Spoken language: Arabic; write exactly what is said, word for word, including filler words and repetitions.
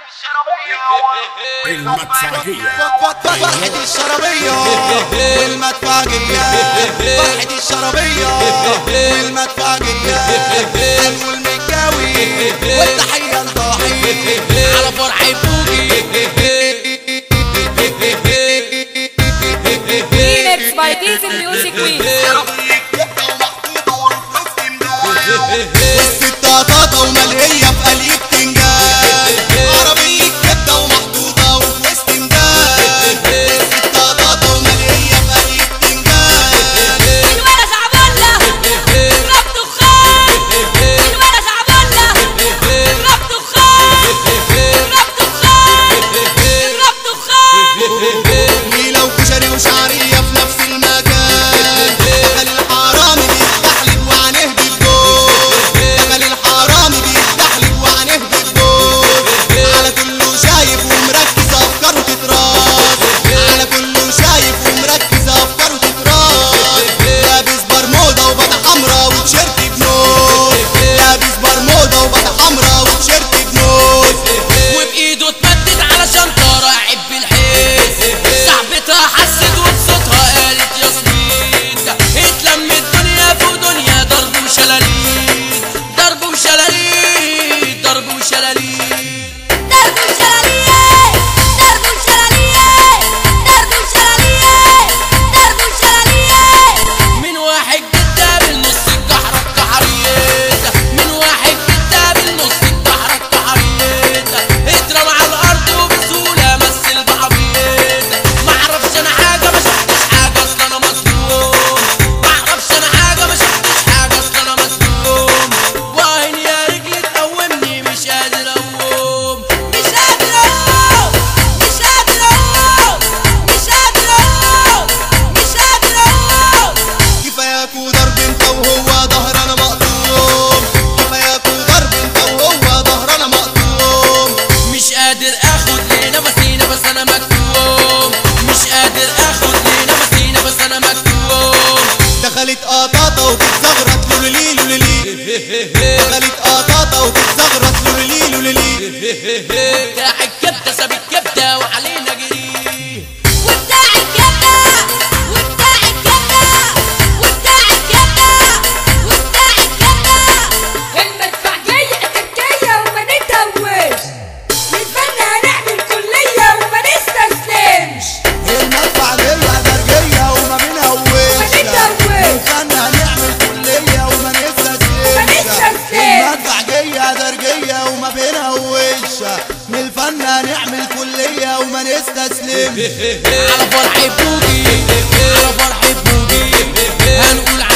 المدفعية فرحة الشربية والمدفعية فرحة الشربية والمدفعية والمكاوي والتحية لضاحي على فرحة بوجي Remix by Diesel Music Week. والستة طاطا وملهية في قليب تنجان عربية كبدة ومحطوطة وفي وسط ميدان الستة طاطا وملهية في قليب تنجان الولد زعبلة اضرب دخان الولد زعبلة اضرب دخان اضرب دخان اضرب دخان نيلة وكشري وشعرية في نفس المكان دخل الحرامي بيتدحلب وعنيه بالجوز دخل الحرامي بيتدحلب وعنيه بالجوز على كله شايف ومركز افكاره تتراس على كله شايف ومركز افكاره تتراس لابس برمودا وبطة حمرا وتيشيرت بنوز لابس برمودا وبطة حمرا وتيشيرت بنوز وبايده اتمدد على شنطه راعب بالحيس صاحبتها حست وبصوتها قالت ياسمين اتلم الدنيا فوق دنيا ضرب وشلاليت ضرب وشلاليت ضرب وشلاليت ضرب وشلالية ضرب وشلالية ضرب وشلالية ضرب وشلالية من واحد جدا بالنص الكحرة الكحريت من واحد جدا بالنص الكحرة الكحريت اترمى على الارض وبسهولة مثل بعبيط معرفش انا حاجة ما شفتش حاجة اصل انا مصدوم معرفش انا حاجة ما شفتش حاجة اصل انا مصدوم واهن يا رجلي تقومني مش قادر اقوم مش قادر اقوم مش قادر اقوم مش قادر اقوم مش قادر اقوم كفاياكوا ضرب انت وهو ظهرنا مقطوم كفاياكوا ضرب انت وهو ظهرنا مقطوم مش قادر اخد لي نفسي نفس انا مكتوم مش قادر اخد لي نفسي نفس انا مكتوم دخلت قطاطة وبتزغرط لولولي لولولي دخلت قطاطة وبتزغرط لولولي لولولي بتاع الكبده ساب الكبده وعلينا جري وبتاع الكبدة وبتاع الكبدة وبتاع الكبدة وبتاع الكبدة المدفعية تكية وما نتهوش نتمنى هنعمل كلية وما نستسلمش المدفعية درجية وما بنهوش الفن هنعمل كلية وما نستسلمش المدفعية درجية وما بنهوش من الفن هنعمل كلية وما نستسلمش على فرحة بوجي على فرحة بوجي هنقول